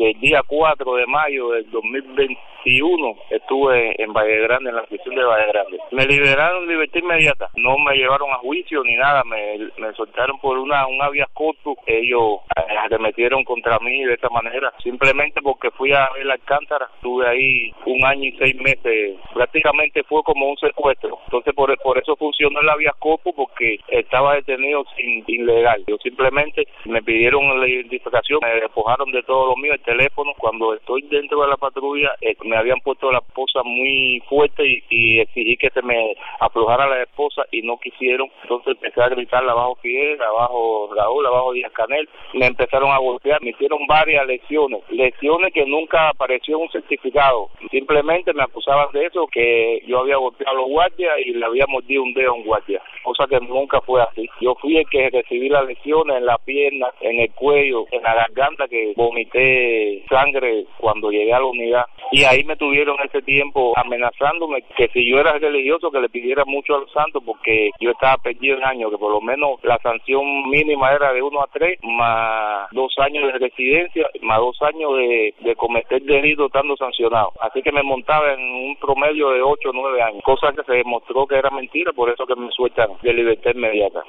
del día 4 de mayo del 2021 estuve en Valle Grande, en la prisión de Valle Grande. Me liberaron de libertad inmediata, no me llevaron a juicio ni nada, me soltaron por un habeas corpus. Ellos arremetieron contra mí de esta manera, simplemente porque fui a ver la Alcántara. Estuve ahí 1 año y 6 meses, prácticamente fue como un secuestro. Entonces por eso funcionó el habeas corpus, porque estaba detenido ilegal. Yo simplemente me pidieron la identificación, me despojaron de todo lo mío, el teléfono. Cuando estoy dentro de la patrulla, me habían puesto la esposa muy fuerte y exigí que se me aflojara la esposa y no quisieron. Entonces empecé a gritar abajo Fidel, abajo Raúl, abajo Díaz Canel. Me empezaron a golpear, me hicieron varias lesiones que nunca apareció en un certificado. Simplemente me acusaban de eso, que yo había golpeado a los guardias y le había mordido un dedo a un guardia, cosa que nunca fue así. Yo fui el que recibí las lesiones en la pierna, en el cuello, en la garganta, que vomité sangre cuando llegué a la unidad. Y ahí me tuvieron ese tiempo amenazándome que si yo era religioso, que le pidiera mucho a los santos, porque yo estaba perdido en años, que por lo menos la sanción mínima era de 1 a 3, más 2 años de residencia, más 2 años de cometer delito estando sancionado. Así que me montaba en un promedio de 8 o 9 años, cosa que se demostró que era mentira, por eso que me sueltan de libertad inmediata.